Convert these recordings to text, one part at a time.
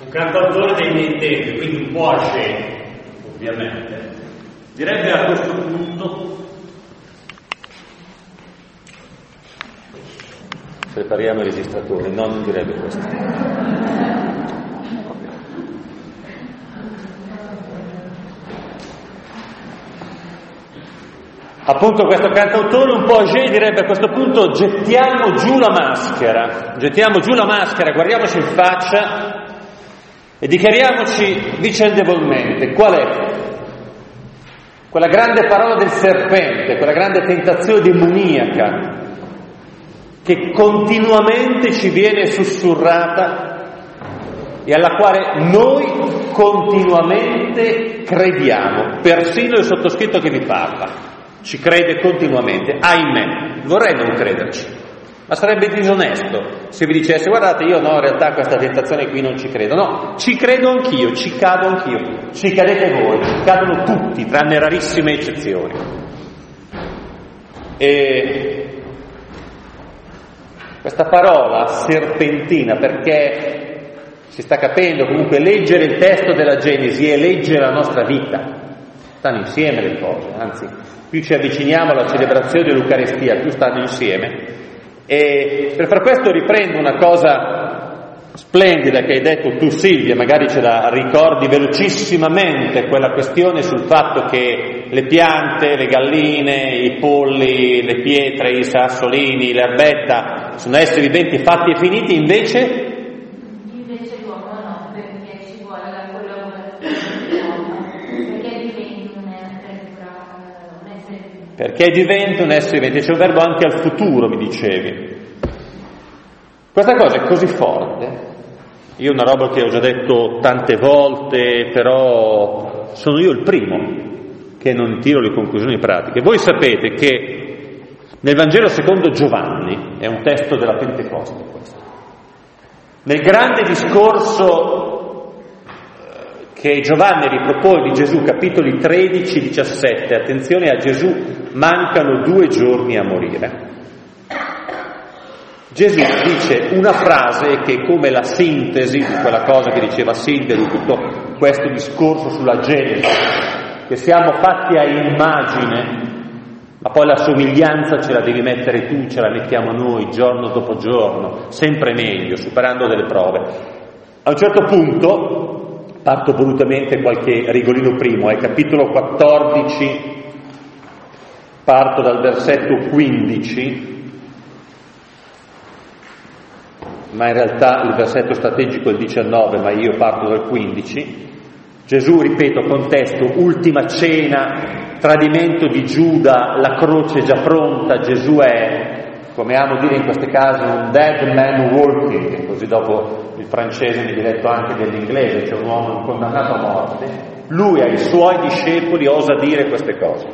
Un cantautore dei miei tempi, quindi un po' ascetico, ovviamente, direbbe a questo punto: prepariamo i registratori, no, non direbbe questo. Appunto questo cantautore un po' agé direbbe a questo punto: gettiamo giù la maschera, guardiamoci in faccia e dichiariamoci vicendevolmente qual è quella grande parola del serpente, quella grande tentazione demoniaca che continuamente ci viene sussurrata e alla quale noi continuamente crediamo. Persino il sottoscritto che vi parla ci crede continuamente. Ahimè, vorrei non crederci, ma sarebbe disonesto se vi dicesse: guardate, io no, in realtà questa tentazione qui non ci credo. No, ci credo anch'io, ci cado anch'io, ci cadete voi, ci cadono tutti, tranne rarissime eccezioni. E questa parola serpentina, perché si sta capendo comunque, leggere il testo della Genesi e leggere la nostra vita stanno insieme le cose, anzi più ci avviciniamo alla celebrazione dell'Eucaristia più stanno insieme. E per far questo riprendo una cosa splendida che hai detto tu, Silvia, magari ce la ricordi velocissimamente, quella questione sul fatto che le piante, le galline, i polli, le pietre, i sassolini, l'erbetta sono esseri viventi fatti e finiti, invece l'uomo no, perché ci vuole la collaborazione dell'uomo, perché diventa un essere vivente. C'è un verbo anche al futuro, mi dicevi. Questa cosa è così forte. Io una roba che ho già detto tante volte, però sono io il primo che non tiro le conclusioni pratiche. Voi sapete che nel Vangelo secondo Giovanni, è un testo della Pentecoste questo, nel grande discorso che Giovanni ripropone di Gesù, capitoli 13-17, attenzione, a Gesù mancano 2 giorni a morire. Gesù dice una frase che è come la sintesi di quella cosa che diceva Silvia, di tutto questo discorso sulla Genesi, che siamo fatti a immagine, ma poi la somiglianza ce la devi mettere tu, ce la mettiamo noi giorno dopo giorno, sempre meglio, superando delle prove. A un certo punto, parto volutamente qualche rigolino primo, è capitolo 14, parto dal versetto 15, ma in realtà il versetto strategico è il 19, ma io parto dal 15. Gesù, ripeto, contesto, ultima cena, tradimento di Giuda, la croce già pronta, Gesù è, come amo dire in queste case, un dead man walking, così dopo il francese mi diletto anche dell'inglese, c'è un uomo condannato a morte, lui ai suoi discepoli osa dire queste cose.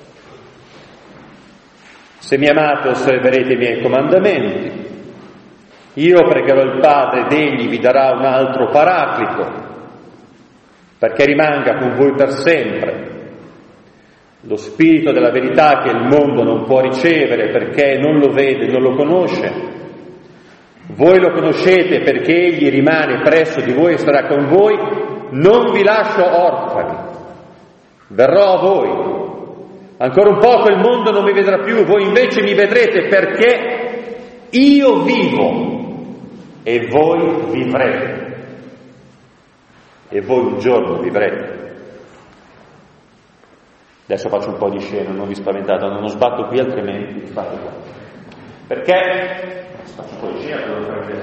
Se mi amate osserverete i miei comandamenti, io pregherò il Padre ed egli vi darà un altro paraclito, perché rimanga con voi per sempre, lo Spirito della verità che il mondo non può ricevere perché non lo vede, non lo conosce. Voi lo conoscete perché egli rimane presso di voi e sarà con voi. Non vi lascio orfani, verrò a voi. Ancora un poco il mondo non mi vedrà più, voi invece mi vedrete, perché io vivo e voi vivrete. E voi un giorno vivrete. Adesso faccio un po' di scena, non vi spaventate, non sbatto qui, altrimenti sbatto qua. Perché faccio un po' di scena,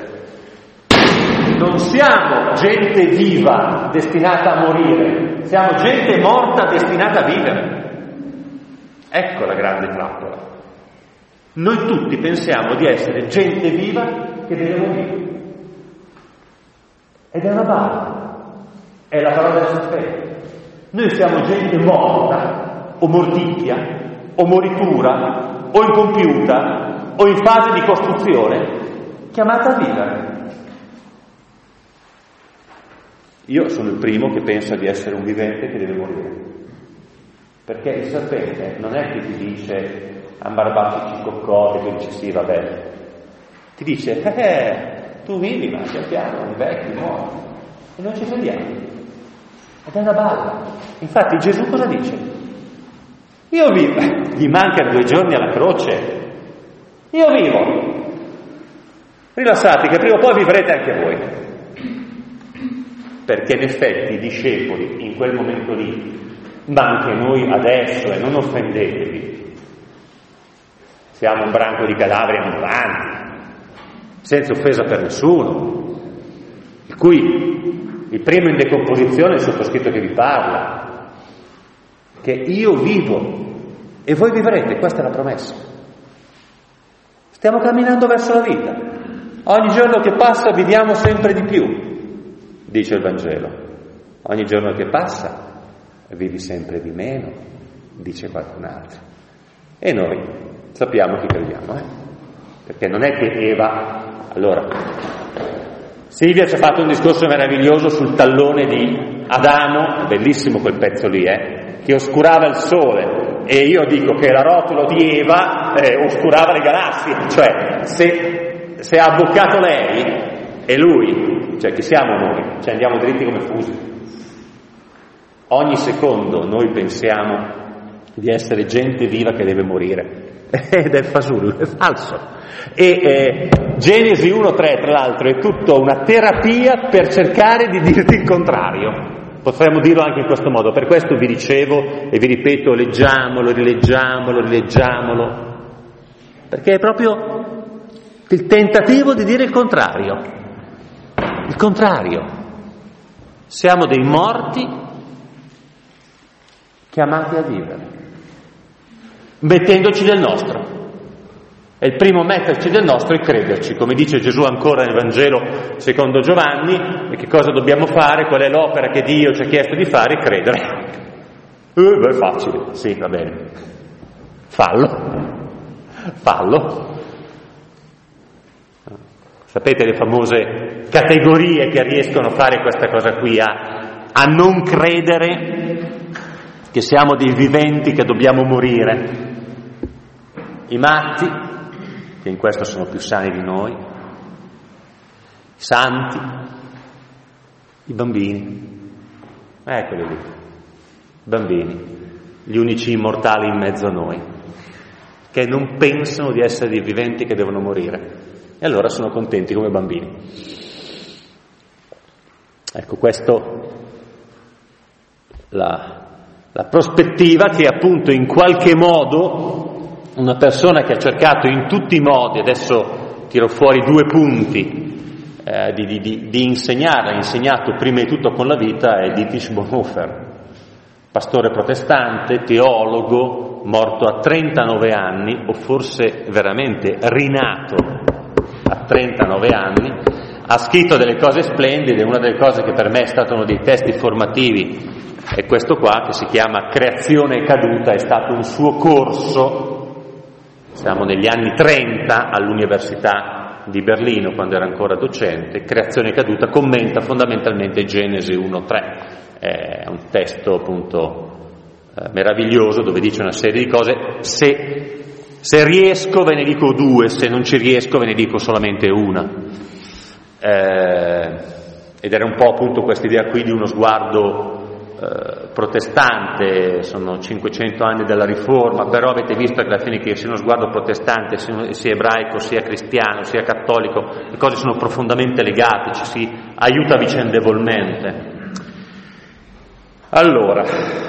non siamo gente viva destinata a morire, siamo gente morta destinata a vivere. Ecco la grande trappola. Noi tutti pensiamo di essere gente viva che deve morire. Ed è una base. È la parola del serpente. Noi siamo gente morta, o morticchia, o moritura, o incompiuta, o in fase di costruzione, chiamata a vivere. Io sono il primo che pensa di essere un vivente che deve morire. Perché il serpente non è che ti dice ambarbacci coccò, che tu dici sì, vabbè. Ti dice, tu vivi, ma pian piano, invecchi, muori. E non ci crediamo. Ed è una balla. Infatti Gesù cosa dice? Io vivo, gli mancano 2 giorni alla croce. Io vivo. Rilassati che prima o poi vivrete anche voi. Perché in effetti i discepoli in quel momento lì, ma anche noi adesso, e non offendetevi, siamo un branco di cadaveri ambulanti, senza offesa per nessuno, il cui il primo in decomposizione è il sottoscritto che vi parla, che io vivo e voi vivrete, questa è la promessa. Stiamo camminando verso la vita, ogni giorno che passa viviamo sempre di più, dice il Vangelo. Ogni giorno che passa vivi sempre di meno, dice qualcun altro. E noi sappiamo chi crediamo, perché non è che Eva... Allora, Silvia ci ha fatto un discorso meraviglioso sul tallone di Adamo, bellissimo quel pezzo lì, che oscurava il sole, e io dico che la rotola di Eva oscurava le galassie, cioè se ha abboccato lei e lui, cioè chi siamo noi? Cioè andiamo dritti come fusi. Ogni secondo noi pensiamo di essere gente viva che deve morire, ed è fasullo, è falso. E Genesi 1:3 tra l'altro è tutta una terapia per cercare di dirti il contrario. Potremmo dirlo anche in questo modo. Per questo vi dicevo e vi ripeto, leggiamolo, rileggiamolo, perché è proprio il tentativo di dire il contrario. Il contrario. Siamo dei morti chiamati a vivere, mettendoci del nostro. E il primo metterci del nostro è crederci, come dice Gesù ancora nel Vangelo secondo Giovanni. E che cosa dobbiamo fare? Qual è l'opera che Dio ci ha chiesto di fare? Credere. È facile, sì, va bene. Fallo. Sapete le famose categorie che riescono a fare questa cosa qui, a non credere che siamo dei viventi che dobbiamo morire? I matti, che in questo sono più sani di noi, i santi, i bambini, eccoli lì, bambini, gli unici immortali in mezzo a noi, che non pensano di essere dei viventi che devono morire, e allora sono contenti come bambini. Ecco, questo la prospettiva che appunto in qualche modo una persona che ha cercato in tutti i modi, adesso tiro fuori 2 punti di insegnare, ha insegnato prima di tutto con la vita, è Dietrich Bonhoeffer, pastore protestante, teologo, morto a 39 anni, o forse veramente rinato a 39 anni, ha scritto delle cose splendide. Una delle cose che per me è stato uno dei testi formativi è questo qua, che si chiama Creazione e caduta, è stato un suo corso, siamo negli anni 30 all'Università di Berlino, quando era ancora docente. Creazione e caduta commenta fondamentalmente Genesi 1:3, è un testo appunto meraviglioso, dove dice una serie di cose. Se riesco ve ne dico 2, se non ci riesco ve ne dico solamente una. Ed era un po' appunto questa idea qui di uno sguardo protestante. Sono 500 anni dalla Riforma, però avete visto che alla fine, che sia uno sguardo protestante, sia ebraico, sia cristiano, sia cattolico, le cose sono profondamente legate, ci si aiuta vicendevolmente. Allora,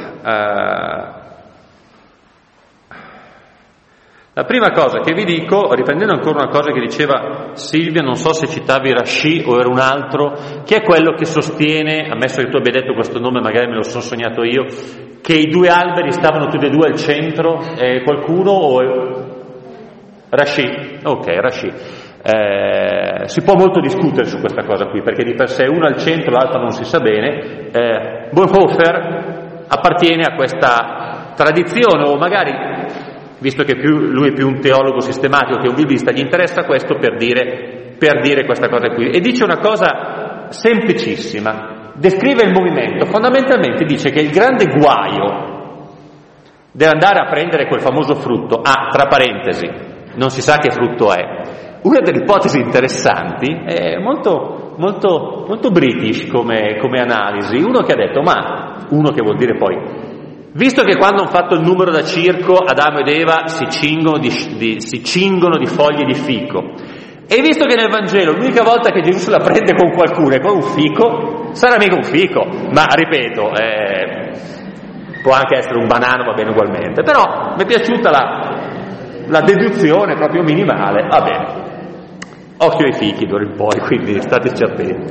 la prima cosa che vi dico, riprendendo ancora una cosa che diceva Silvia, non so se citavi Rashi o era un altro, che è quello che sostiene, ammesso che tu abbia detto questo nome, magari me lo sono sognato io, che i 2 alberi stavano tutti e 2 al centro, qualcuno o... Rashi, ok, Rashi. Si può molto discutere su questa cosa qui, perché di per sé uno al centro, l'altro non si sa bene. Bonhoeffer appartiene a questa tradizione, o magari, visto che lui è più un teologo sistematico che un biblista, gli interessa questo per dire questa cosa qui. E dice una cosa semplicissima, descrive il movimento, fondamentalmente dice che il grande guaio dell'andare a prendere quel famoso frutto, tra parentesi, non si sa che frutto è. Una delle ipotesi interessanti è molto molto, molto british come analisi, uno che ha detto, uno che vuol dire poi, visto che quando hanno fatto il numero da circo Adamo ed Eva si cingono di foglie di fico, e visto che nel Vangelo l'unica volta che Gesù se la prende con qualcuno è con un fico, sarà mica un fico, ma ripeto, può anche essere un banano, va bene ugualmente, però mi è piaciuta la deduzione proprio minimale, va bene. Occhio ai fichi d'ora in poi, quindi stateci attenti.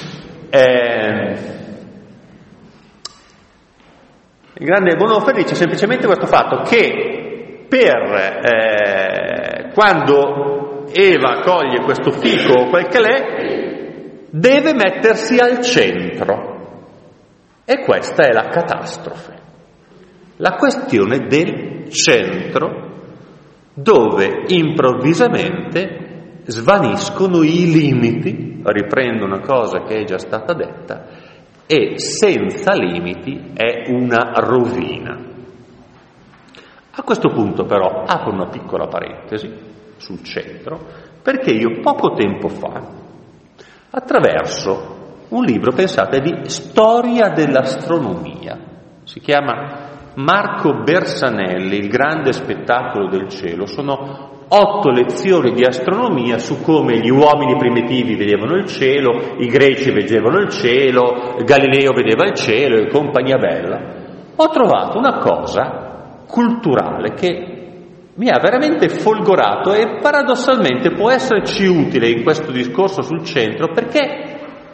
Il grande Bonhoeffer dice semplicemente questo fatto, che quando Eva coglie questo fico o quel che l'è, deve mettersi al centro, e questa è la catastrofe, la questione del centro, dove improvvisamente svaniscono i limiti, riprendo una cosa che è già stata detta, e senza limiti è una rovina. A questo punto però apro una piccola parentesi sul centro, perché io poco tempo fa, attraverso un libro, pensate, di storia dell'astronomia, si chiama Marco Bersanelli, il grande spettacolo del cielo, sono 8 lezioni di astronomia su come gli uomini primitivi vedevano il cielo, i greci vedevano il cielo, Galileo vedeva il cielo e compagnia bella. Ho trovato una cosa culturale che mi ha veramente folgorato e paradossalmente può esserci utile in questo discorso sul centro, perché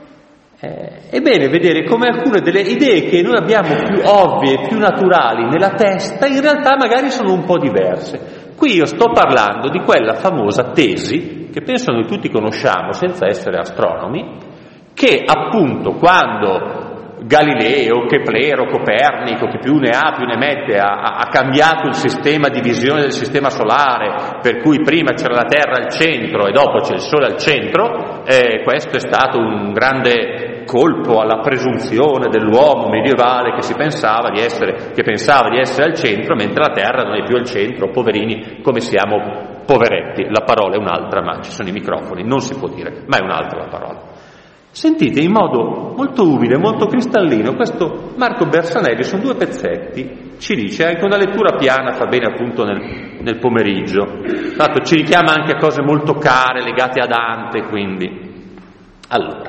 è bene vedere come alcune delle idee che noi abbiamo più ovvie, più naturali nella testa, in realtà magari sono un po' diverse. Qui io sto parlando di quella famosa tesi, che penso noi tutti conosciamo senza essere astronomi, che appunto quando Galileo, Keplero, Copernico, che più ne ha più ne mette, ha cambiato il sistema di visione del sistema solare, per cui prima c'era la Terra al centro e dopo c'è il Sole al centro, questo è stato un grande colpo alla presunzione dell'uomo medievale che pensava di essere al centro, mentre la Terra non è più al centro, poverini, come siamo poveretti. La parola è un'altra, ma ci sono i microfoni, non si può dire, ma è un'altra la parola. Sentite in modo molto umile, molto cristallino, questo Marco Bersanelli, sono 2 pezzetti, ci dice anche una lettura piana, fa bene appunto nel pomeriggio, tra l'altro ci richiama anche a cose molto care legate a Dante, quindi. Allora,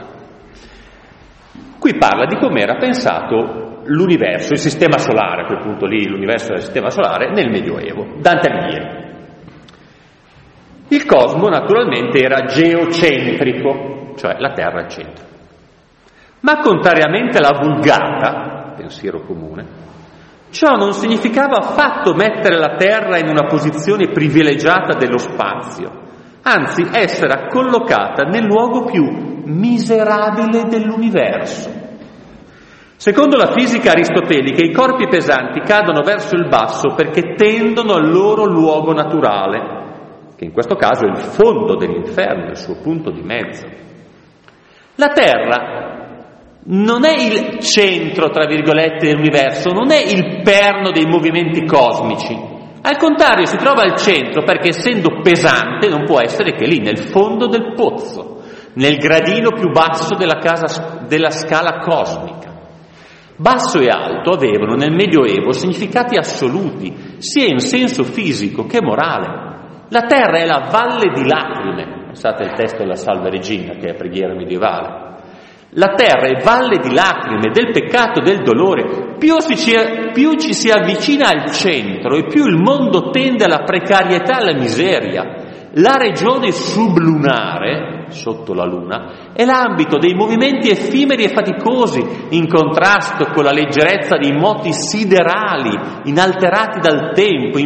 qui parla di come era pensato l'universo, il sistema solare, a quel punto lì l'universo del sistema solare, nel Medioevo, Dante Alighieri. Il cosmo naturalmente era geocentrico, cioè la Terra al centro. Ma contrariamente alla vulgata, pensiero comune, ciò non significava affatto mettere la Terra in una posizione privilegiata dello spazio, anzi essere collocata nel luogo più miserabile dell'universo. Secondo la fisica aristotelica, i corpi pesanti cadono verso il basso perché tendono al loro luogo naturale, che in questo caso è il fondo dell'inferno, il suo punto di mezzo. La Terra non è il centro, tra virgolette, dell'universo, non è il perno dei movimenti cosmici. Al contrario, si trova al centro perché, essendo pesante, non può essere che lì, nel fondo del pozzo, nel gradino più basso della scala cosmica. Basso e alto avevano nel Medioevo significati assoluti, sia in senso fisico che morale. La Terra è la valle di lacrime. Pensate al testo della Salve Regina, che è preghiera medievale. La Terra è valle di lacrime, del peccato, del dolore. Più ci si avvicina al centro e più il mondo tende alla precarietà e alla miseria. La regione sublunare, sotto la Luna, è l'ambito dei movimenti effimeri e faticosi, in contrasto con la leggerezza dei moti siderali, inalterati dal tempo,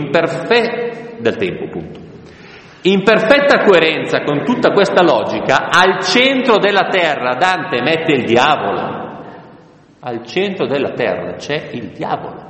In perfetta coerenza con tutta questa logica, al centro della Terra Dante mette il diavolo. Al centro della Terra c'è il diavolo.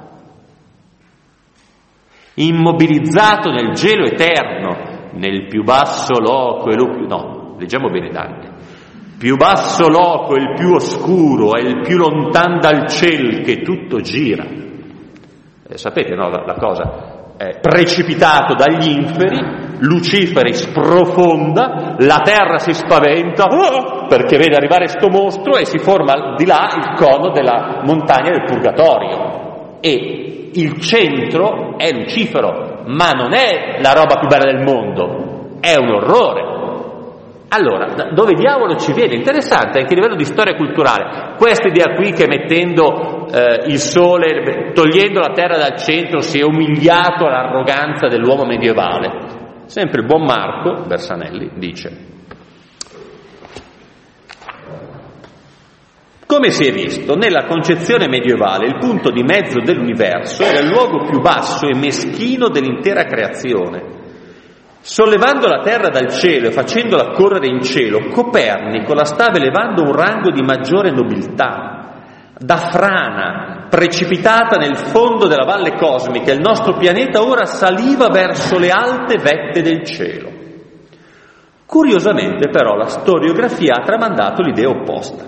Immobilizzato nel gelo eterno, nel più basso loco e lo più... No, leggiamo bene Dante. Più basso loco e il più oscuro è il più lontan dal ciel che tutto gira. Sapete, no, la cosa... precipitato dagli inferi, Luciferi sprofonda, la terra si spaventa perché vede arrivare sto mostro e si forma di là il cono della montagna del Purgatorio, e il centro è Lucifero, ma non è la roba più bella del mondo, è un orrore. Allora, dove diavolo ci viene? Interessante anche a livello di storia culturale questa idea qui che mettendo il sole, togliendo la terra dal centro, si è umiliato all'arroganza dell'uomo medievale. Sempre il buon Marco Bersanelli dice: come si è visto, nella concezione medievale il punto di mezzo dell'universo era il luogo più basso e meschino dell'intera creazione. Sollevando la terra dal cielo e facendola correre in cielo, Copernico la stava elevando a un rango di maggiore nobiltà. Da frana, precipitata nel fondo della valle cosmica, il nostro pianeta ora saliva verso le alte vette del cielo. Curiosamente, però, la storiografia ha tramandato l'idea opposta.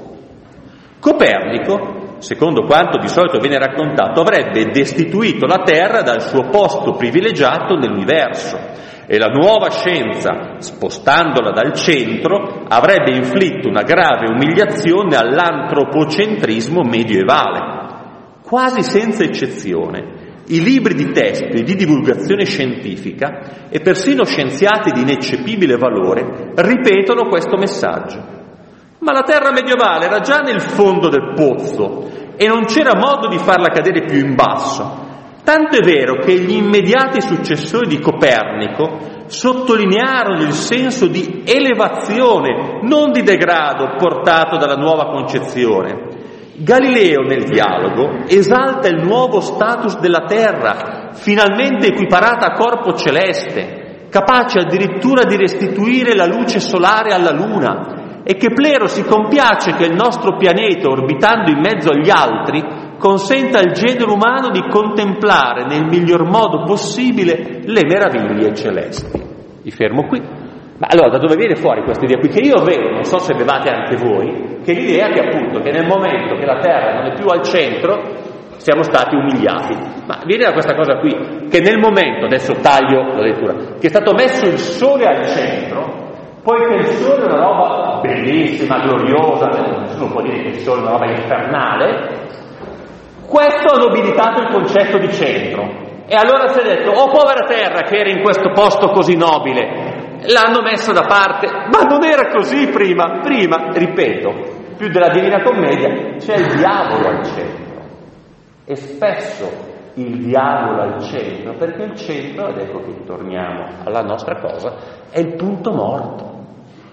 Copernico, secondo quanto di solito viene raccontato, avrebbe destituito la Terra dal suo posto privilegiato nell'universo, e la nuova scienza, spostandola dal centro, avrebbe inflitto una grave umiliazione all'antropocentrismo medievale. Quasi senza eccezione, i libri di testo e di divulgazione scientifica, e persino scienziati di ineccepibile valore, ripetono questo messaggio. Ma la terra medievale era già nel fondo del pozzo e non c'era modo di farla cadere più in basso. Tanto è vero che gli immediati successori di Copernico sottolinearono il senso di elevazione, non di degrado, portato dalla nuova concezione. Galileo, nel Dialogo, esalta il nuovo status della Terra, finalmente equiparata a corpo celeste, capace addirittura di restituire la luce solare alla Luna, e Keplero si compiace che il nostro pianeta, orbitando in mezzo agli altri, consenta al genere umano di contemplare nel miglior modo possibile le meraviglie celesti. Mi fermo qui. Ma allora da dove viene fuori questa idea qui? Che io vedo, non so se avevate anche voi, che l'idea che appunto che nel momento che la Terra non è più al centro siamo stati umiliati. Ma viene da questa cosa qui, che nel momento, adesso taglio la lettura, che è stato messo il Sole al centro, poiché il Sole è una roba bellissima, gloriosa, nessuno può dire che il Sole è una roba infernale, questo ha nobilitato il concetto di centro. E allora si è detto, oh povera Terra che era in questo posto così nobile, l'hanno messa da parte, ma non era così prima, ripeto, più della Divina Commedia, c'è il diavolo al centro, e spesso il diavolo al centro, perché il centro, ed ecco che torniamo alla nostra cosa, è il punto morto,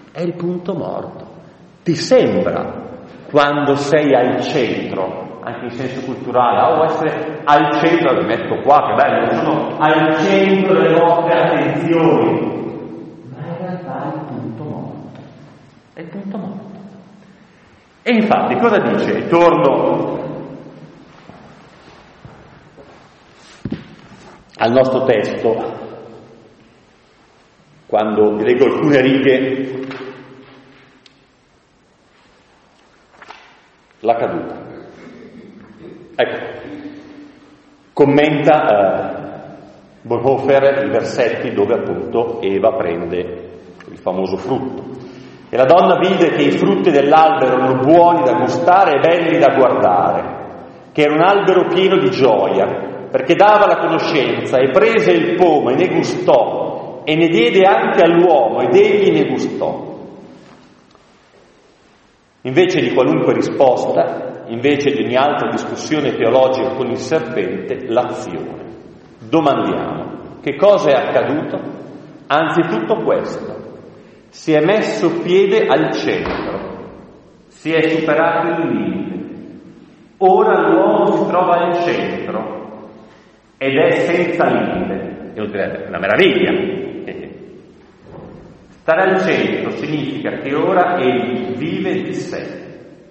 ti sembra quando sei al centro, anche in senso culturale, essere al centro, lo metto qua, che bello, sono al centro delle vostre attenzioni, ma in realtà è il punto morto. E infatti cosa dice? Torno al nostro testo, quando vi leggo alcune righe, la caduta. Ecco, commenta Bonhoeffer i versetti dove appunto Eva prende il famoso frutto. E la donna vide che i frutti dell'albero erano buoni da gustare e belli da guardare, che era un albero pieno di gioia, perché dava la conoscenza, e prese il pomo e ne gustò, e ne diede anche all'uomo, ed egli ne gustò. Invece di qualunque risposta, invece di ogni altra discussione teologica con il serpente, l'azione. Domandiamo, che cosa è accaduto? Anzitutto questo: si è messo piede al centro, si è superato il limite, ora l'uomo si trova al centro ed è senza limite. È una meraviglia. Stare al centro significa che ora egli vive di sé,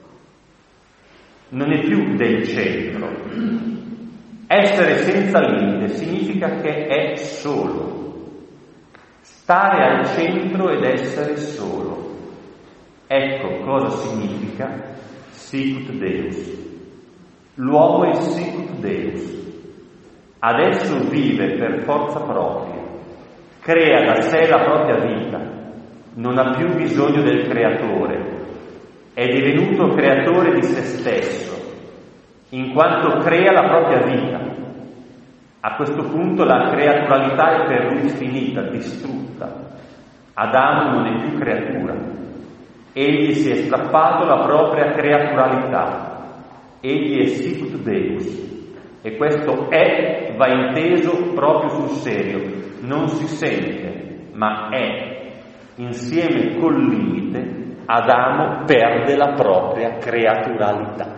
non è più del centro. Essere senza limite significa che è solo. Stare al centro ed essere solo. Ecco cosa significa sicut Deus. L'uomo è sicut Deus. adesso vive per forza propria, crea da sé la propria vita, non ha più bisogno del creatore, è divenuto creatore di se stesso, in quanto crea la propria vita. A questo punto la creaturalità è per lui finita, distrutta. Adamo non è più creatura. Egli si è strappato la propria creaturalità. Egli è sicut Deus. E questo è va inteso proprio sul serio. Non si sente, ma è. Insieme col limite, Adamo perde la propria creaturalità.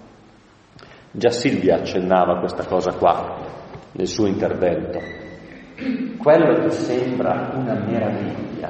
Già Silvia accennava a questa cosa qua nel suo intervento. Quello che sembra una meraviglia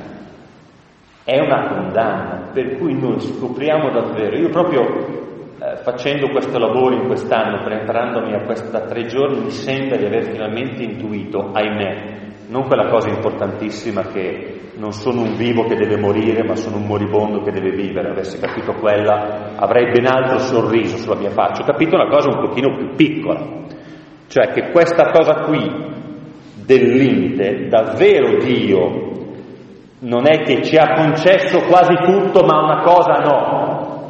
è una condanna, per cui noi scopriamo davvero. Io proprio facendo questo lavoro in quest'anno, preparandomi a questa 3 giorni, mi sembra di aver finalmente intuito, ahimè, non quella cosa importantissima che non sono un vivo che deve morire, ma sono un moribondo che deve vivere. Avessi capito quella, avrei ben altro sorriso sulla mia faccia. Ho capito una cosa un pochino più piccola, cioè che questa cosa qui del limite, davvero Dio non è che ci ha concesso quasi tutto, ma una cosa no,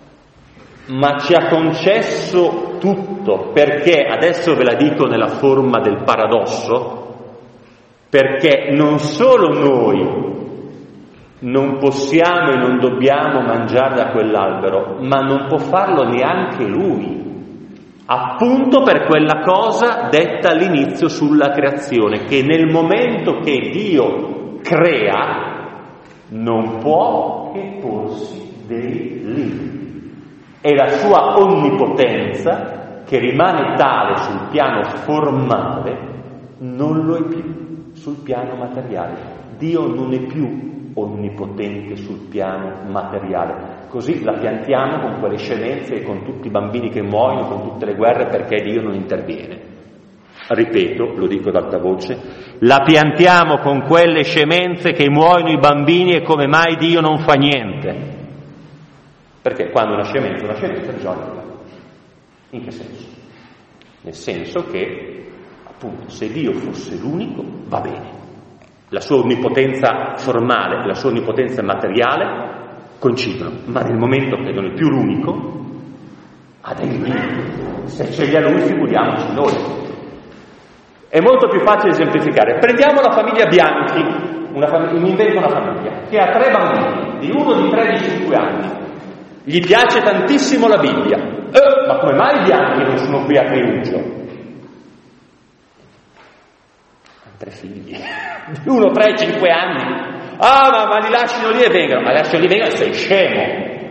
ma ci ha concesso tutto, perché, adesso ve la dico nella forma del paradosso, perché non solo noi non possiamo e non dobbiamo mangiare da quell'albero, ma non può farlo neanche lui, appunto per quella cosa detta all'inizio sulla creazione, che nel momento che Dio crea non può che porsi dei limiti, e la sua onnipotenza, che rimane tale sul piano formale, non lo è più sul piano materiale. Dio non è più onnipotente sul piano materiale. Così la piantiamo con quelle scemenze e con tutti i bambini che muoiono, con tutte le guerre, perché Dio non interviene. Ripeto, lo dico ad alta voce, la piantiamo con quelle scemenze che muoiono i bambini e come mai Dio non fa niente? Perché quando una scemenza bisogna. In che senso? Nel senso che, appunto, se Dio fosse l'unico, va bene. La sua onnipotenza formale e la sua onnipotenza materiale coincidono, ma nel momento che non è più l'unico, ha dei limiti. Se sceglie lui, figuriamoci noi. È molto più facile esemplificare. Prendiamo la famiglia Bianchi, mi invento una famiglia, che ha 3 bambini, di 1, di 3, di 5 anni. Gli piace tantissimo la Bibbia. Ma come mai i Bianchi non sono qui a Triugio? 3 figli, 1, 3, 5 anni. Ma li lasciano lì e vengano. Ma lasciano lì e vengano, sei scemo.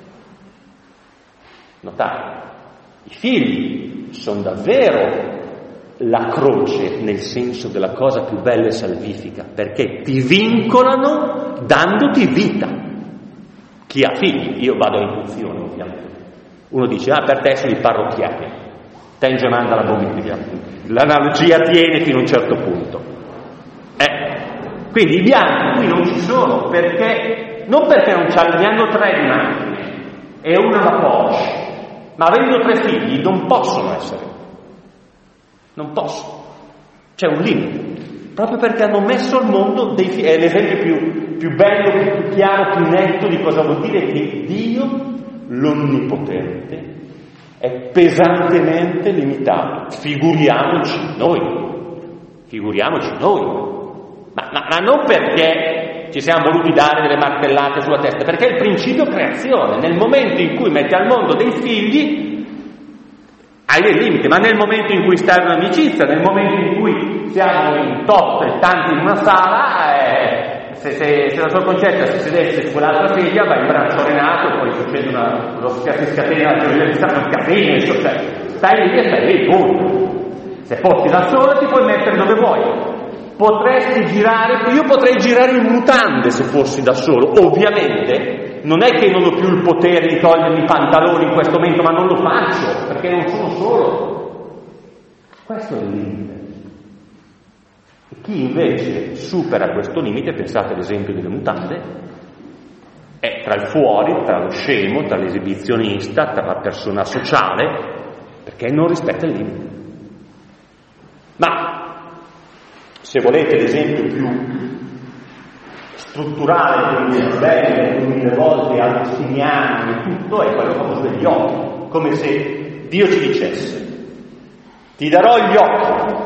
Notate, i figli sono davvero la croce nel senso della cosa più bella e salvifica, perché ti vincolano dandoti vita. Chi ha figli, io vado a intuizione ovviamente. Uno dice, per te sono i parrocchiani, Tenge manda la bottiglia. L'analogia tiene fino a un certo punto. Quindi i bianchi qui non ci sono, perché non perché non c'hanno, ne hanno 3 di macchine e una la Porsche, ma avendo 3 figli non possono essere. Non possono. C'è un limite. Proprio perché hanno messo al mondo dei figli. È l'esempio più bello, più chiaro, più netto di cosa vuol dire che Dio, l'Onnipotente, è pesantemente limitato. Figuriamoci noi. Ma non perché ci siamo voluti dare delle martellate sulla testa, perché è il principio creazione. Nel momento in cui metti al mondo dei figli hai dei limiti, ma nel momento in cui stai in amicizia, nel momento in cui siamo in tot e tanti in una sala, se la sua concetta si sedesse su quell'altra sedia, va in braccio a Renato e poi succede si scatena la teoria di Stato, un casino, cioè stai lì e stai lì, punto. Se fossi da solo ti puoi mettere dove vuoi. Potresti girare, io potrei girare in mutande se fossi da solo, ovviamente non è che non ho più il potere di togliermi i pantaloni in questo momento, ma non lo faccio perché non sono solo. Questo è il limite. E chi invece supera questo limite, pensate all'esempio delle mutande, è tra il fuori, tra lo scemo, tra l'esibizionista, tra la persona sociale, perché non rispetta il limite. Se volete l'esempio più strutturale, più bello, più 1000 volte agostiniano e tutto, è quello famoso degli occhi, come se Dio ci dicesse: ti darò gli occhi,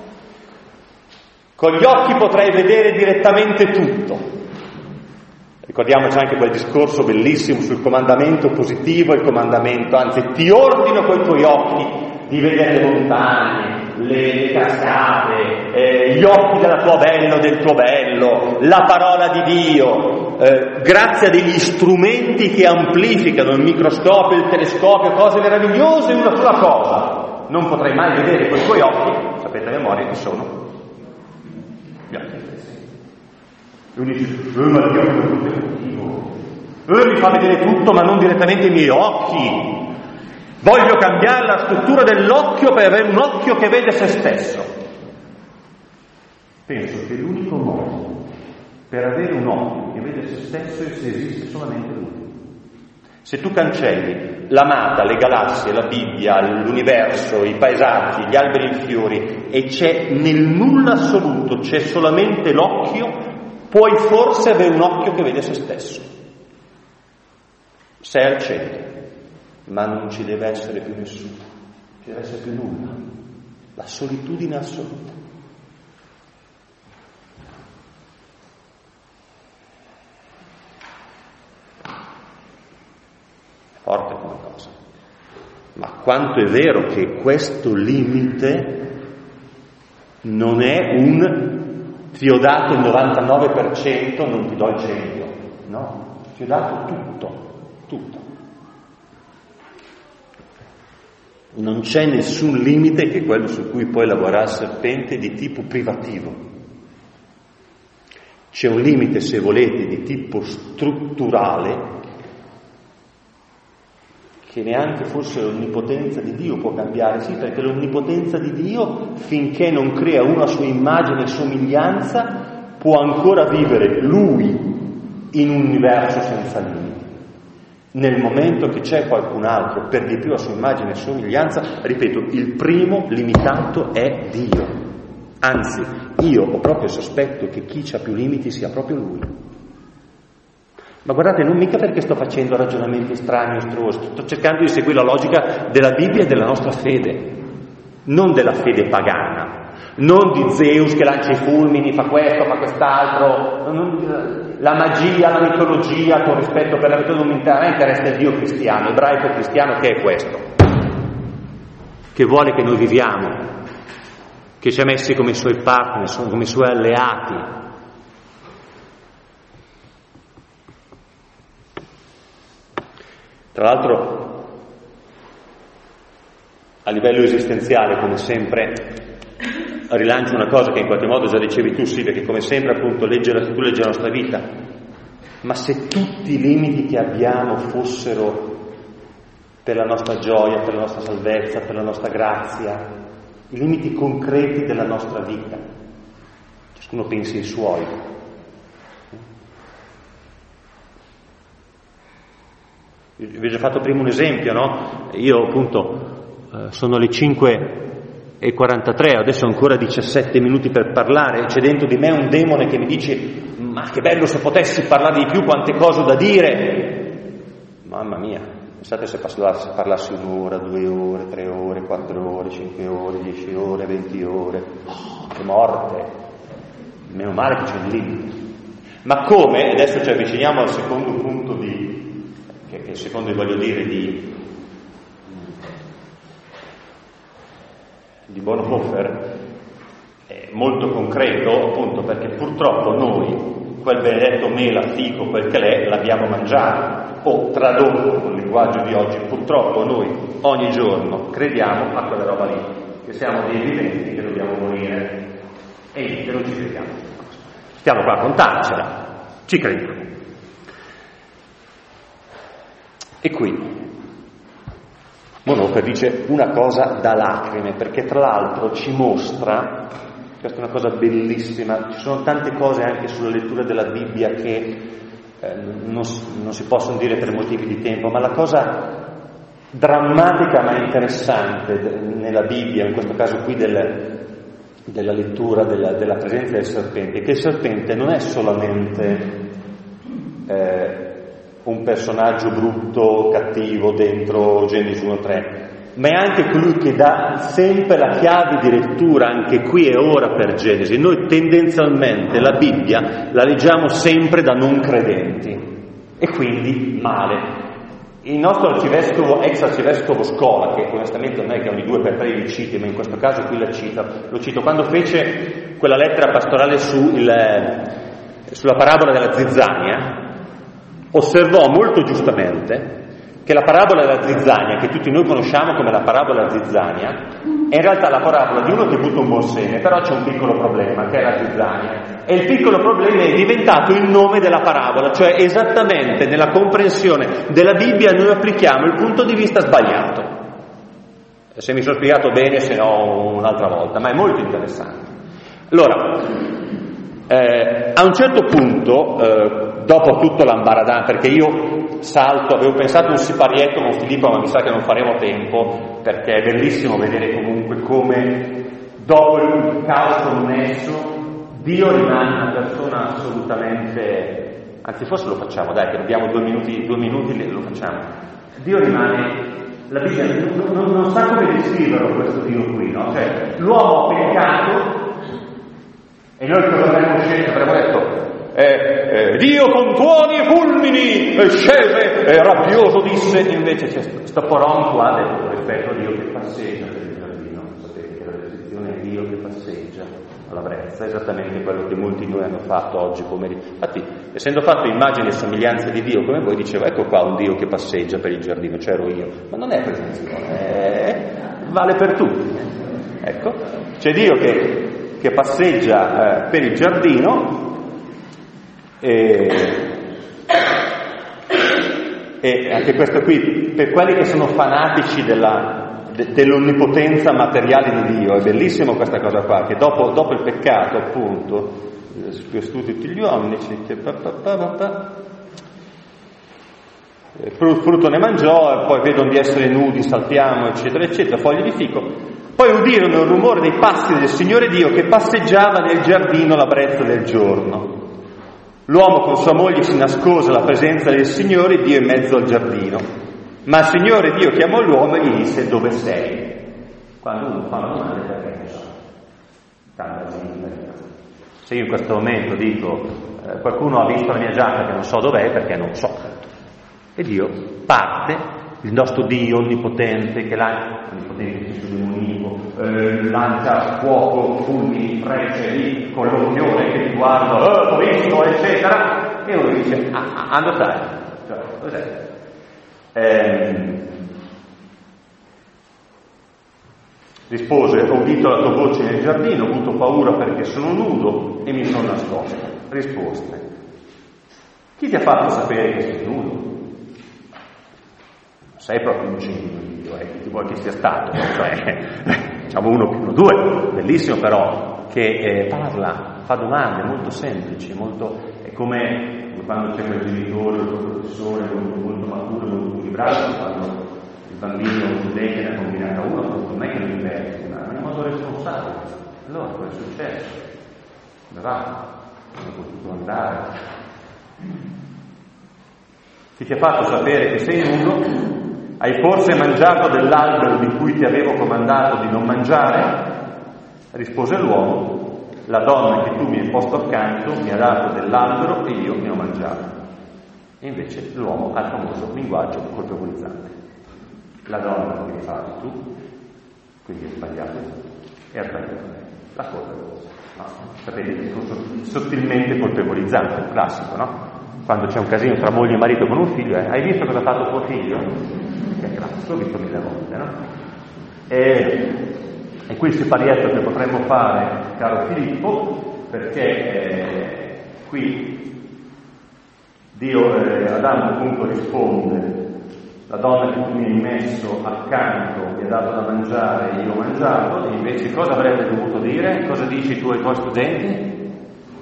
con gli occhi potrai vedere direttamente tutto. Ricordiamoci anche quel discorso bellissimo sul comandamento positivo e il comandamento, anzi, ti ordino coi tuoi occhi di vedere le montagne, le cascate, gli occhi della tua bello, del tuo bello, la parola di Dio, grazie a degli strumenti che amplificano il microscopio, il telescopio, cose meravigliose, una sola cosa. Non potrai mai vedere coi tuoi occhi, sapete a memoria che sono gli occhi. E uno dice, ma Dio è tutto effettivo. Mi fa vedere tutto, ma non direttamente i miei occhi. Voglio cambiare la struttura dell'occhio per avere un occhio che vede se stesso. Penso che l'unico modo per avere un occhio che vede se stesso è se esiste solamente lui. Se tu cancelli l'amata, le galassie, la Bibbia, l'universo, i paesaggi, gli alberi e i fiori, e c'è nel nulla assoluto, c'è solamente l'occhio, puoi forse avere un occhio che vede se stesso. Sei al centro, ma non ci deve essere più nessuno, ci deve essere più nulla, la solitudine assoluta. Forte come cosa, ma quanto è vero che questo limite non è un ti ho dato il 99%, non ti do il 100%, no, ti ho dato tutto. Non c'è nessun limite che è quello su cui poi lavora il serpente di tipo privativo. C'è un limite, se volete, di tipo strutturale, che neanche forse l'onnipotenza di Dio può cambiare, sì, perché l'onnipotenza di Dio, finché non crea una sua immagine e somiglianza, può ancora vivere Lui in un universo senza limiti. Nel momento che c'è qualcun altro, per di più a sua immagine e somiglianza, ripeto, il primo limitato è Dio. Anzi, io ho proprio il sospetto che chi ha più limiti sia proprio Lui. Ma guardate, non mica perché sto facendo ragionamenti strani o ostruosi, sto cercando di seguire la logica della Bibbia e della nostra fede, non della fede pagana, non di Zeus che lancia i fulmini, fa questo, fa quest'altro, la magia, la mitologia, con rispetto per la mitologia, non mi interessa il Dio cristiano, ebraico cristiano, che è questo, che vuole che noi viviamo, che ci ha messi come suoi partner, come suoi alleati. Tra l'altro, a livello esistenziale, come sempre, rilancio una cosa che in qualche modo già dicevi tu, Silvia, che come sempre appunto tu leggi la nostra vita. Ma se tutti i limiti che abbiamo fossero per la nostra gioia, per la nostra salvezza, per la nostra grazia, i limiti concreti della nostra vita, ciascuno pensi ai suoi. Vi ho già fatto prima un esempio, no? Io appunto sono le 5:43, adesso ho ancora 17 minuti per parlare, c'è dentro di me un demone che mi dice: ma che bello se potessi parlare di più, quante cose ho da dire. Mamma mia, pensate se parlassi 1 ora, 2 ore, 3 ore, 4 ore, 5 ore, 10 ore, 20 ore, che morte, meno male che c'è un limite. Ma come, adesso ci avviciniamo al secondo punto che secondo voglio dire di Bonhoeffer, è molto concreto, appunto perché purtroppo noi quel benedetto mela, fico, quel che l'è, l'abbiamo mangiato, o tradotto con il linguaggio di oggi, purtroppo noi ogni giorno crediamo a quella roba lì, che siamo dei viventi che dobbiamo morire, e niente, non ci crediamo. Stiamo qua a contarcela, ci crediamo. E qui Bonhoeffer dice una cosa da lacrime, perché tra l'altro ci mostra, questa è una cosa bellissima, ci sono tante cose anche sulla lettura della Bibbia che non si possono dire per motivi di tempo, ma la cosa drammatica ma interessante nella Bibbia, in questo caso qui del della lettura della presenza del serpente, che il serpente non è solamente un personaggio brutto, cattivo dentro Genesi 1:3, ma è anche colui che dà sempre la chiave di lettura anche qui e ora per Genesi. Noi tendenzialmente la Bibbia la leggiamo sempre da non credenti e quindi male. Il nostro arcivescovo, ex arcivescovo Scola, che onestamente non è che ogni 2 per 3 li citi, ma in questo caso qui lo cito, quando fece quella lettera pastorale sulla parabola della zizzania, osservò molto giustamente che la parabola della zizzania, che tutti noi conosciamo come la parabola della zizzania, è in realtà la parabola di uno che butta un buon seme, però c'è un piccolo problema, che è la zizzania. E il piccolo problema è diventato il nome della parabola, cioè esattamente nella comprensione della Bibbia noi applichiamo il punto di vista sbagliato. Se mi sono spiegato bene, se no un'altra volta, ma è molto interessante. Allora, a un certo punto, dopo tutto l'ambaradan, perché io salto, avevo pensato un siparietto con Filippo, ma mi sa che non faremo tempo, perché è bellissimo vedere comunque come dopo il caos connesso Dio rimane una persona assolutamente, anzi forse lo facciamo, dai, che abbiamo 2 minuti lo facciamo. Dio rimane, la Bibbia non sa come descriverlo questo Dio qui, no? Cioè l'uomo ha peccato e noi cosa avremmo scelto? Avremmo detto Dio con tuoni e fulmini scese e rabbioso disse, invece c'è sto poron qua detto rispetto a Dio che passeggia per il giardino. Sapete che la descrizione è Dio che passeggia alla brezza, esattamente quello che molti di noi hanno fatto oggi pomeriggio. Infatti, essendo fatto immagini e somiglianze di Dio come voi, dicevo ecco qua un Dio che passeggia per il giardino, c'ero io, ma non è presunzione, vale per tutti. Ecco, c'è Dio che passeggia per il giardino e anche questo qui, per quelli che sono fanatici dell'onnipotenza materiale di Dio, è bellissimo questa cosa qua, che dopo il peccato, appunto, tutti gli uomini, frutto ne mangiò, e poi vedono di essere nudi, saltiamo, eccetera, eccetera, foglie di fico. Poi udirono il rumore dei passi del Signore Dio che passeggiava nel giardino alla brezza del giorno. L'uomo con sua moglie si nascose alla presenza del Signore Dio in mezzo al giardino. Ma il Signore Dio chiamò l'uomo e gli disse: dove sei? Quando uno fa una domanda perché non so. Se io in questo momento dico qualcuno ha visto la mia giacca che non so dov'è, perché non so. E Dio parte, il nostro Dio onnipotente che lancia lancia fuoco, fulmini, frecce lì con l'unione che ti guarda, ho visto, eccetera, e uno dice andate, cioè, cos'è? Rispose: ho udito la tua voce nel giardino, ho avuto paura perché sono nudo e mi sono nascosto. Risposte: chi ti ha fatto sapere che sei nudo? Sei proprio un genio di Dio, chi vuoi che sia stato, cioè, diciamo 1 più 1 2, bellissimo però, che parla, fa domande molto semplici, è come quando c'è quel genitore, il professore molto maturo, molto equilibrato, quando il bambino o lo studente ne ha combinata uno, non è che lo inverte, ma è in modo responsabile. Allora, cosa è successo? Dove va? Non è potuto andare. Chi ti ha fatto sapere che sei nudo? Hai forse mangiato dell'albero di cui ti avevo comandato di non mangiare? Rispose l'uomo: la donna che tu mi hai posto accanto mi ha dato dell'albero e io ne ho mangiato. E invece l'uomo ha il famoso linguaggio colpevolizzante. La donna che mi fai tu, quindi è sbagliato, e ha sbagliato lei. La colpa è vostra. No? Sapete il discorso sottilmente colpevolizzante, il classico, no? Quando c'è un casino tra moglie e marito con un figlio, hai visto cosa ha fatto tuo figlio? Che è classico, l'ho visto 1000 volte, no? E qui il siparietto che potremmo fare, caro Filippo, perché qui Dio, Adamo appunto risponde: la donna che tu mi hai messo accanto mi ha dato da mangiare e io ho mangiato. E invece cosa avrebbe dovuto dire? Cosa dici tu ai tuoi studenti?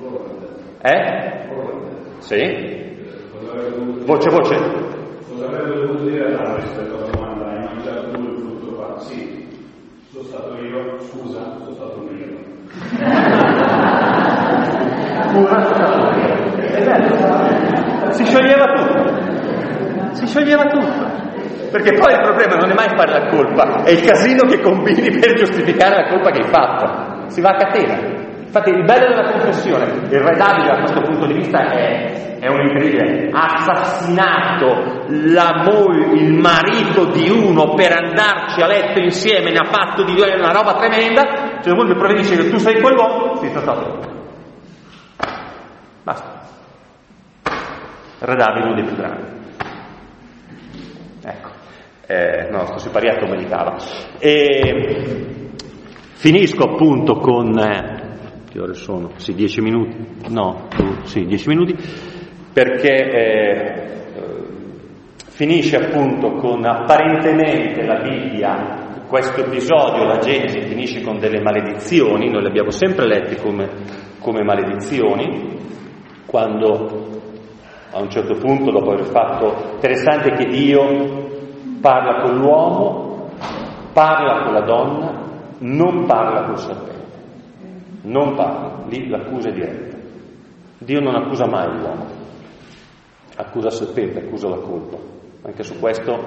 Sì? Voce. Cosa avrebbe dovuto dire Adamo rispetto alla domanda: hai mangiato tu il frutto qua? Sì. Sono stato io, scusa, sono stato io. Si scioglieva tutto. Perché poi il problema non è mai fare la colpa, è il casino che combini per giustificare la colpa che hai fatto. Si va a catena. Infatti il bello della confessione, il re Davide da questo punto di vista è un incredibile, ha assassinato il marito di uno per andarci a letto insieme, ne ha fatto di due una roba tremenda, cioè uno provvedisce che tu sei quell'uomo, sì, sono stato. Basta. Il re Davide è uno dei più grandi. Ecco. No, sto sipariato meditava. Finisco appunto con che ore sono? Sì, 10 minuti. No, sì, 10 minuti, perché finisce appunto con apparentemente la Bibbia, questo episodio, la Genesi, finisce con delle maledizioni, noi le abbiamo sempre lette come maledizioni, quando a un certo punto, dopo aver fatto, interessante che Dio parla con l'uomo, parla con la donna, non parla col serpente. Non parla, lì l'accusa è diretta. Dio non accusa mai l'uomo, accusa il serpente, accusa la colpa. Anche su questo,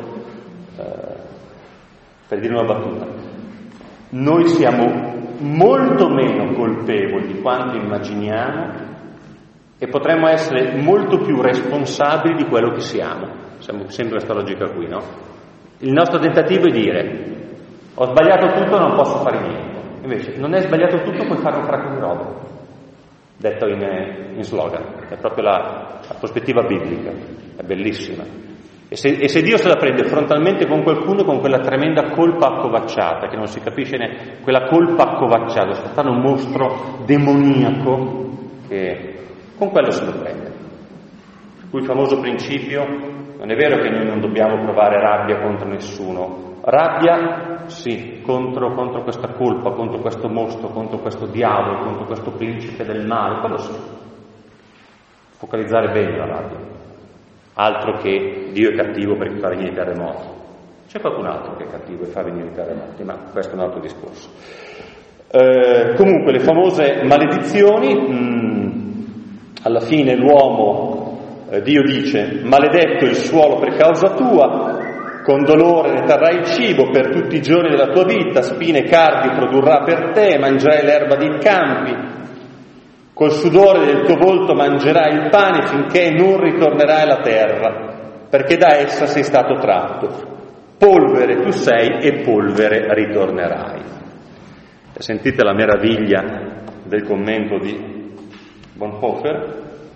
per dire una battuta, noi siamo molto meno colpevoli di quanto immaginiamo e potremmo essere molto più responsabili di quello che siamo. Siamo sempre questa logica qui, no? Il nostro tentativo è dire: ho sbagliato tutto, non posso fare niente. Invece, non è sbagliato tutto, puoi fare un fracco di roba. Detto in slogan. È proprio la prospettiva biblica. È bellissima. E se Dio se la prende frontalmente con qualcuno, con quella tremenda colpa accovacciata, che non si capisce neanche, quella colpa accovacciata, sta stando un mostro demoniaco, che con quello se lo prende. Per cui il famoso principio, non è vero che noi non dobbiamo provare rabbia contro nessuno. Rabbia, sì, contro questa colpa, contro questo mostro, contro questo diavolo, contro questo principe del male, quello sì. Focalizzare bene la rabbia. Altro che Dio è cattivo perché fa venire i terremoti. C'è qualcun altro che è cattivo e fa venire i terremoti, ma questo è un altro discorso. Comunque, le famose maledizioni, alla fine l'uomo, Dio dice: maledetto il suolo per causa tua, con dolore ne terrai il cibo per tutti i giorni della tua vita, spine e cardi produrrà per te, mangerai l'erba dei campi, col sudore del tuo volto mangerai il pane finché non ritornerai alla terra, perché da essa sei stato tratto. Polvere tu sei e polvere ritornerai. Sentite la meraviglia del commento di Bonhoeffer.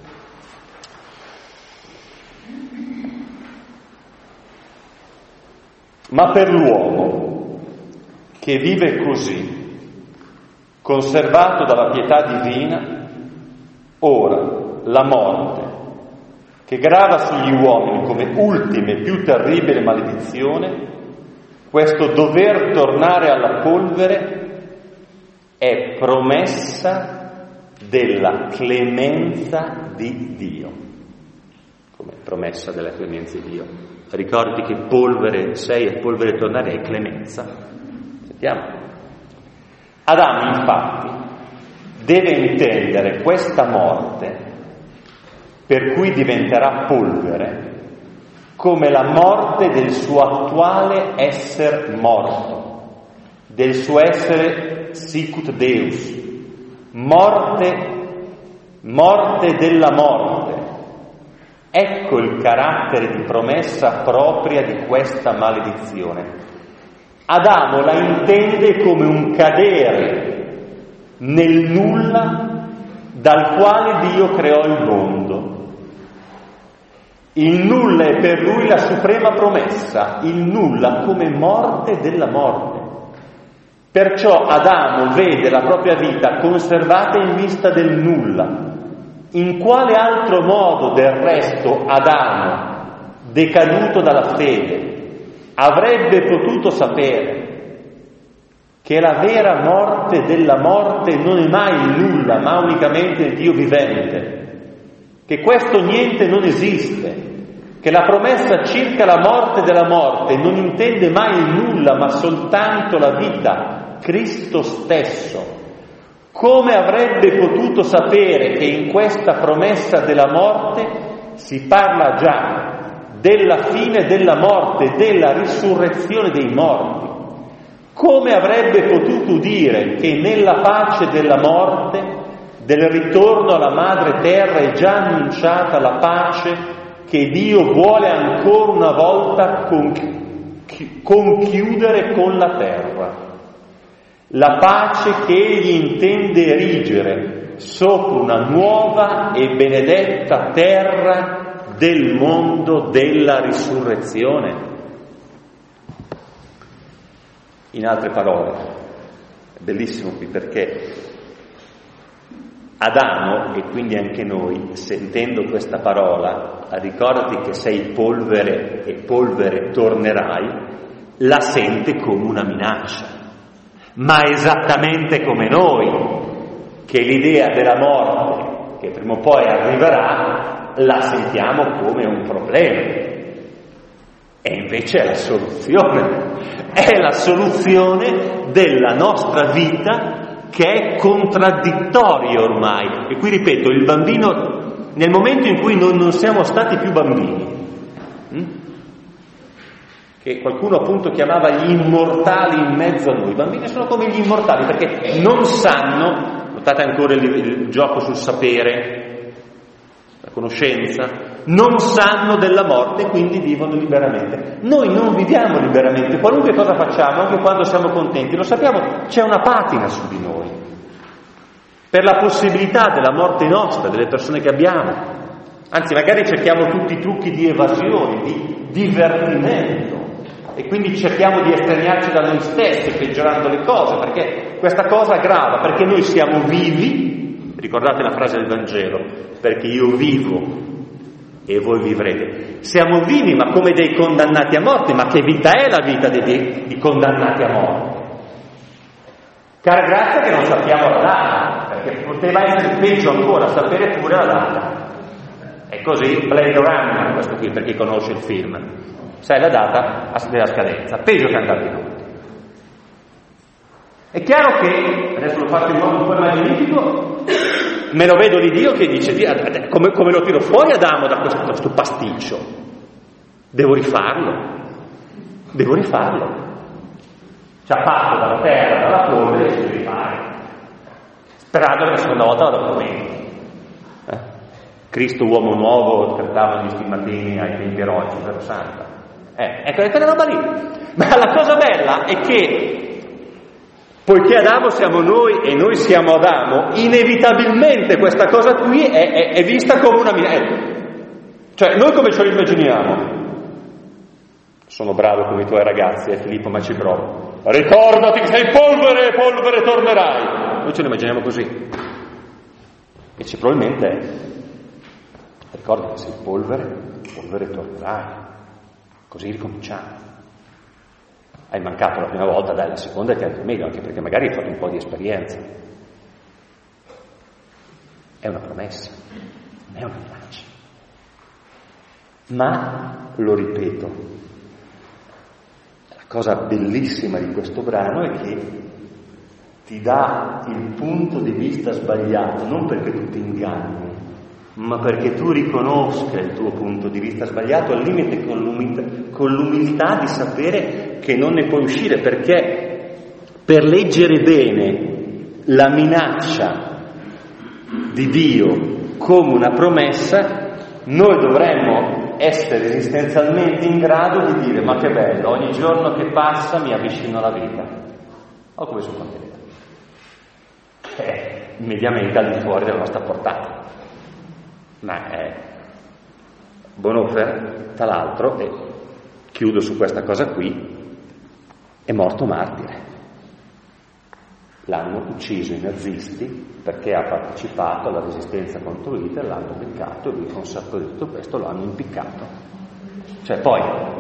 Ma per l'uomo che vive così, conservato dalla pietà divina, ora la morte, che grava sugli uomini come ultima e più terribile maledizione, questo dover tornare alla polvere è promessa della clemenza di Dio. Come promessa della clemenza di Dio. Ricordi che polvere sei e polvere tornare è clemenza. Sentiamo. Adamo infatti deve intendere questa morte, per cui diventerà polvere, come la morte del suo attuale essere morto, del suo essere sicut Deus, morte della morte. Ecco il carattere di promessa propria di questa maledizione. Adamo la intende come un cadere nel nulla dal quale Dio creò il mondo. Il nulla è per lui la suprema promessa, il nulla come morte della morte. Perciò Adamo vede la propria vita conservata in vista del nulla. In quale altro modo del resto Adamo, decaduto dalla fede, avrebbe potuto sapere che la vera morte della morte non è mai il nulla, ma unicamente il Dio vivente, che questo niente non esiste, che la promessa circa la morte della morte non intende mai nulla ma soltanto la vita, Cristo stesso, come avrebbe potuto sapere che in questa promessa della morte si parla già della fine della morte, della risurrezione dei morti? Come avrebbe potuto dire che nella pace della morte, del ritorno alla madre terra, è già annunciata la pace che Dio vuole ancora una volta conchiudere con la terra? La pace che Egli intende erigere sopra una nuova e benedetta terra del mondo della risurrezione. In altre parole, è bellissimo qui perché Adamo, e quindi anche noi, sentendo questa parola, ricordati che sei polvere e polvere tornerai, la sente come una minaccia, ma esattamente come noi, che l'idea della morte, che prima o poi arriverà, la sentiamo come un problema. E invece è la soluzione della nostra vita, che è contraddittoria ormai. E qui ripeto, il bambino, nel momento in cui non siamo stati più bambini, che qualcuno appunto chiamava gli immortali in mezzo a noi, i bambini sono come gli immortali perché non sanno, notate ancora il gioco sul sapere, la conoscenza, non sanno della morte e quindi vivono liberamente. Noi non viviamo liberamente, qualunque cosa facciamo, anche quando siamo contenti, lo sappiamo, c'è una patina su di noi, per la possibilità della morte nostra, delle persone che abbiamo. Anzi, magari cerchiamo tutti i trucchi di evasione, di divertimento, e quindi cerchiamo di estraniarci da noi stessi, peggiorando le cose, perché questa cosa aggrava, perché noi siamo vivi, ricordate la frase del Vangelo, perché io vivo e voi vivrete. Siamo vivi ma come dei condannati a morte. Ma che vita è la vita di condannati a morte? Cara grazia che non sappiamo la data, perché poteva essere peggio ancora sapere pure la data. È così Blade Runner questo qui, per chi conosce il film, sai la data della scadenza, peggio che andare in onda. È chiaro che, adesso lo faccio in modo un po' magnifico, me lo vedo di Dio che dice, come lo tiro fuori Adamo da questo pasticcio? Devo rifarlo. Ci ha fatto dalla terra, dalla polvere, e si deve rifare. Sperando che la seconda volta vada come Cristo uomo nuovo trattava gli stigmatini ai tempi eroici, vero santa? Ecco, quella roba lì. Ma la cosa bella è che poiché Adamo siamo noi e noi siamo Adamo, inevitabilmente questa cosa qui è vista come una minaccia. Cioè, noi come ce lo immaginiamo? Sono bravo come i tuoi ragazzi, Filippo, ma ci provo. Ricordati che sei polvere, polvere tornerai. Noi ce lo immaginiamo così. E probabilmente è. Ricordati che sei polvere, polvere tornerai. Così ricominciamo. Hai mancato la prima volta, dai, la seconda ti è anche meglio, anche perché magari hai fatto un po' di esperienza. È una promessa, non è una minaccia. Ma, lo ripeto, la cosa bellissima di questo brano è che ti dà il punto di vista sbagliato, non perché tu ti inganni, ma perché tu riconosca il tuo punto di vista sbagliato, al limite con l'umiltà di sapere che non ne puoi uscire, perché per leggere bene la minaccia di Dio come una promessa, noi dovremmo essere esistenzialmente in grado di dire: ma che bello, ogni giorno che passa mi avvicino alla vita. Oh, come sono contento. È mediamente al di fuori della nostra portata. Ma Bonhoeffer, tra l'altro, e chiudo su questa cosa qui, è morto martire. L'hanno ucciso i nazisti perché ha partecipato alla resistenza contro Hitler, l'hanno beccato e lui, consapevole di tutto questo, lo hanno impiccato. Cioè poi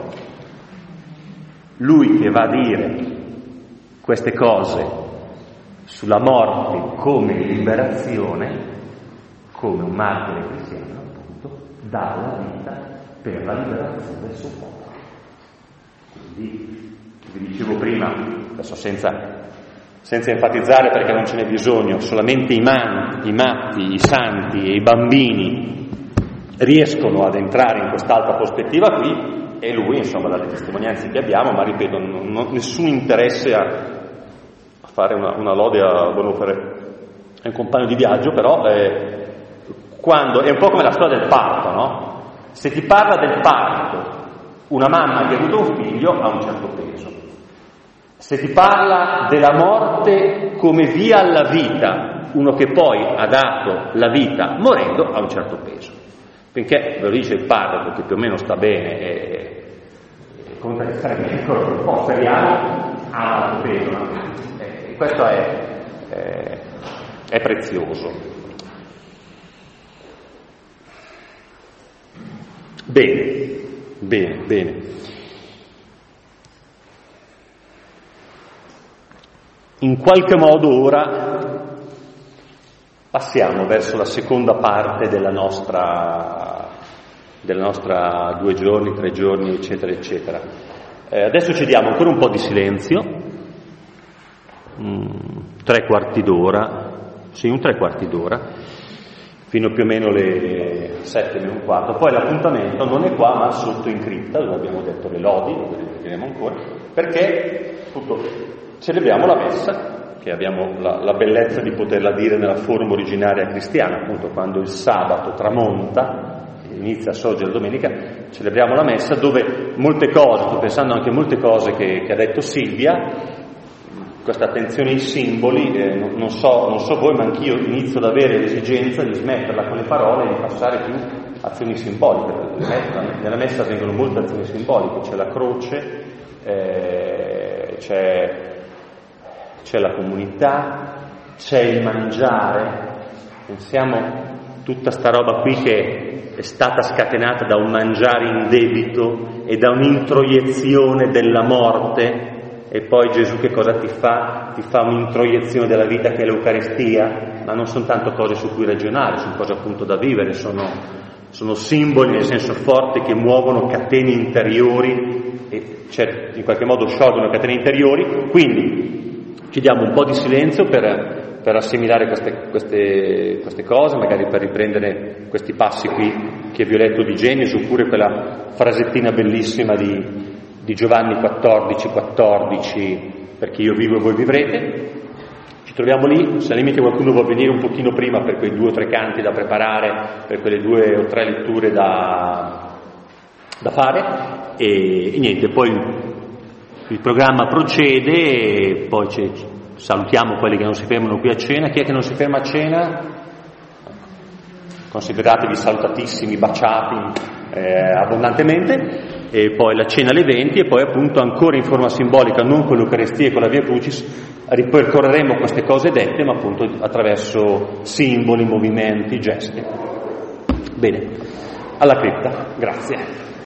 lui che va a dire queste cose sulla morte come liberazione, come un martire cristiano, appunto, dà la vita per la liberazione del suo popolo. Quindi, vi dicevo prima, adesso senza enfatizzare perché non ce n'è bisogno, solamente i matti, i santi e i bambini riescono ad entrare in quest'altra prospettiva qui, e lui, insomma, dalle testimonianze che abbiamo, ma ripeto, nessun interesse a fare una lode a Bonhoeffer, è un compagno di viaggio, però quando è un po' come la storia del parto, no? Se ti parla del parto una mamma che ha avuto un figlio, ha un certo peso. Se ti parla della morte come via alla vita, uno che poi ha dato la vita morendo, ha un certo peso. Finché ve lo dice il parroco, che più o meno sta bene e conta di stare bene, un po' speriamo, ha un peso. Questo è prezioso. Bene. In qualche modo ora passiamo verso la seconda parte della nostra 2 giorni, 3 giorni, eccetera, eccetera. Adesso ci diamo ancora un po' di silenzio, 3/4 d'ora, sì, un 3/4 d'ora, fino più o meno le 7:15. Poi l'appuntamento non è qua, ma sotto in cripta, dove abbiamo detto le lodi, dove le vedremo ancora, perché appunto celebriamo la messa, che abbiamo la bellezza di poterla dire nella forma originaria cristiana, appunto quando il sabato tramonta, inizia a sorgere la domenica, celebriamo la messa dove molte cose, sto pensando anche a molte cose che ha detto Silvia, questa attenzione ai simboli, non so voi, ma anch'io inizio ad avere l'esigenza di smetterla con le parole e di passare più azioni simboliche. Nella messa avvengono molte azioni simboliche, c'è la croce, c'è la comunità, c'è il mangiare. Pensiamo tutta sta roba qui che è stata scatenata da un mangiare indebito e da un'introiezione della morte. E poi Gesù che cosa ti fa? Ti fa un'introiezione della vita che è l'Eucaristia, ma non sono tanto cose su cui ragionare, sono cose appunto da vivere, sono simboli nel senso forte che muovono catene interiori e in qualche modo sciolgono catene interiori. Quindi ci diamo un po' di silenzio per assimilare queste cose, magari per riprendere questi passi qui che vi ho letto di Genesi, oppure quella frasettina bellissima di Giovanni 14, perché io vivo e voi vivrete. Ci troviamo lì, se al limite qualcuno vuol venire un pochino prima per quei 2 o 3 canti da preparare, per quelle 2 o 3 letture da fare, e niente, poi il programma procede, e poi salutiamo quelli che non si fermano qui a cena. Chi è che non si ferma a cena? Consideratevi salutatissimi, baciati abbondantemente. E poi la cena alle 20, e poi appunto ancora in forma simbolica, non con l'Eucaristia e con la Via Crucis, ripercorreremo queste cose dette, ma appunto attraverso simboli, movimenti, gesti. Bene, alla cripta, grazie.